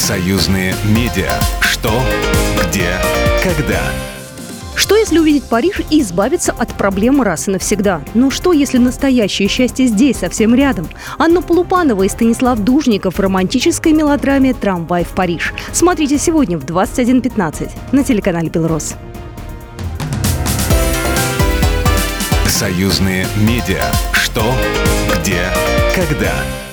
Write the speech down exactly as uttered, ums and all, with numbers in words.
Союзные медиа. Что, где, когда. Что, если увидеть Париж и избавиться от проблемы раз и навсегда? Но что, если настоящее счастье здесь, совсем рядом? Анна Полупанова и Станислав Дужников в романтической мелодраме «Трамвай в Париж». Смотрите сегодня в двадцать один пятнадцать на телеканале «Белрос». Союзные медиа. Что, где, когда.